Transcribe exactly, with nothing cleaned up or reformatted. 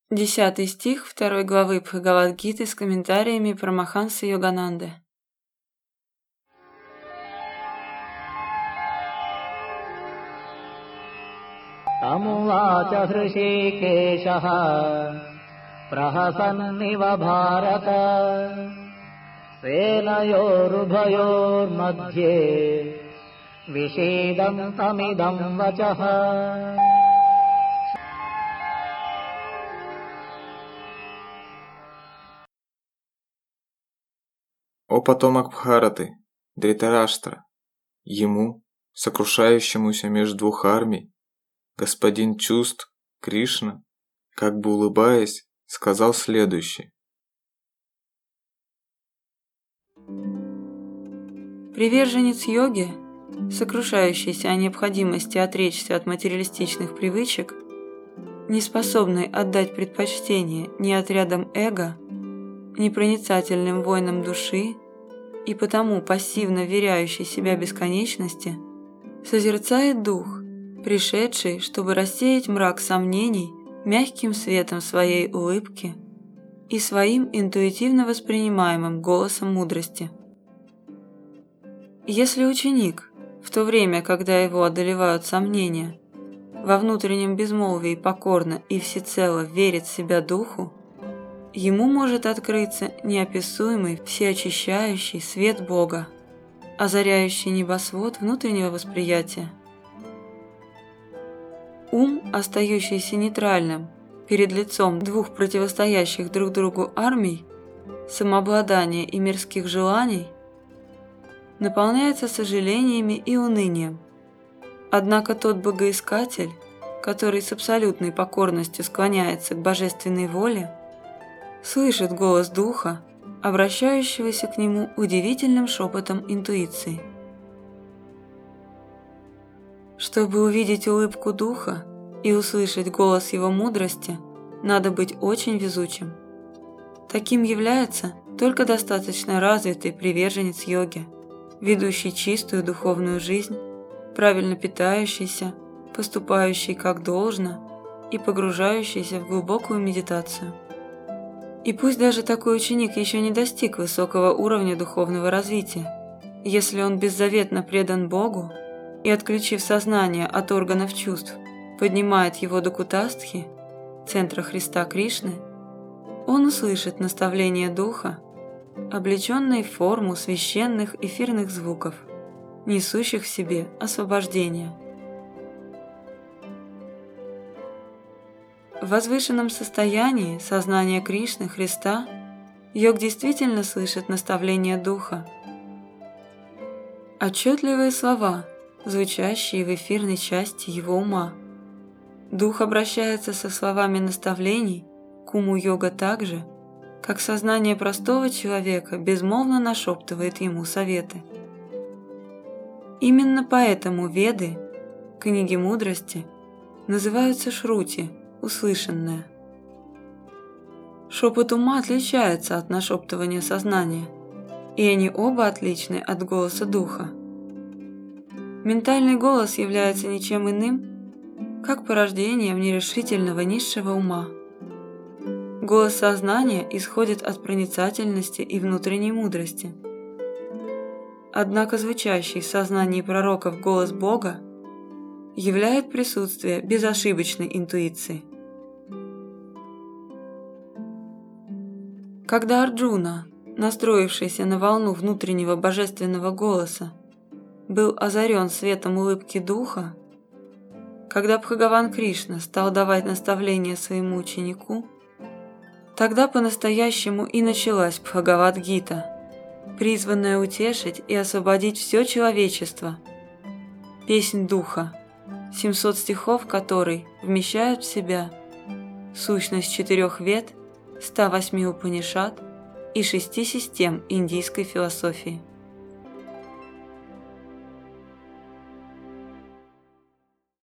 Десятый стих второй главы Бхагавад-гиты с комментариями Парамахансы Йогананды. Тамувача Хришикешаха прахасаннива Бхарата сенайорубхайор мадье вишедам тамидам вачаха. О потомок Бхараты, Дритараштра, ему, сокрушающемуся между двух армий, господин чувств, Кришна, как бы улыбаясь, сказал следующее. Приверженец йоги, сокрушающийся о необходимости отречься от материалистичных привычек, не способный отдать предпочтение ни отрядам эго, ни проницательным воинам души и потому пассивно веряющий себя бесконечности, созерцает дух, пришедший, чтобы рассеять мрак сомнений мягким светом своей улыбки и своим интуитивно воспринимаемым голосом мудрости. Если ученик, в то время, когда его одолевают сомнения, во внутреннем безмолвии покорно и всецело верит в себя духу, ему может открыться неописуемый всеочищающий свет Бога, озаряющий небосвод внутреннего восприятия. Ум, остающийся нейтральным перед лицом двух противостоящих друг другу армий, самообладания и мирских желаний, наполняется сожалениями и унынием. Однако тот богоискатель, который с абсолютной покорностью склоняется к божественной воле, слышит голос духа, обращающегося к нему удивительным шепотом интуиции. Чтобы увидеть улыбку духа и услышать голос его мудрости, надо быть очень везучим. Таким является только достаточно развитый приверженец йоги, ведущий чистую духовную жизнь, правильно питающийся, поступающий как должно и погружающийся в глубокую медитацию. И пусть даже такой ученик еще не достиг высокого уровня духовного развития, если он беззаветно предан Богу и, отключив сознание от органов чувств, поднимает его до кутастхи, центра Христа Кришны, он услышит наставление Духа, облеченные в форму священных эфирных звуков, несущих в себе освобождение. В возвышенном состоянии сознания Кришны, Христа, йог действительно слышит наставление Духа. Отчетливые слова, звучащие в эфирной части его ума. Дух обращается со словами наставлений к уму йога так же, как сознание простого человека безмолвно нашептывает ему советы. Именно поэтому Веды, книги мудрости, называются шрути, услышанное. Шепот ума отличается от нашептывания сознания, и они оба отличны от голоса духа. Ментальный голос является ничем иным, как порождением нерешительного низшего ума. Голос сознания исходит от проницательности и внутренней мудрости. Однако звучащий в сознании пророков голос Бога являет присутствие безошибочной интуиции. Когда Арджуна, настроившийся на волну внутреннего божественного голоса, был озарен светом улыбки духа, когда Бхагаван Кришна стал давать наставления своему ученику, тогда по-настоящему и началась Бхагавад-гита, призванная утешить и освободить все человечество. Песнь духа, семьсот стихов которой вмещают в себя сущность четырех вед, ста восьми Упанишад и шести систем индийской философии.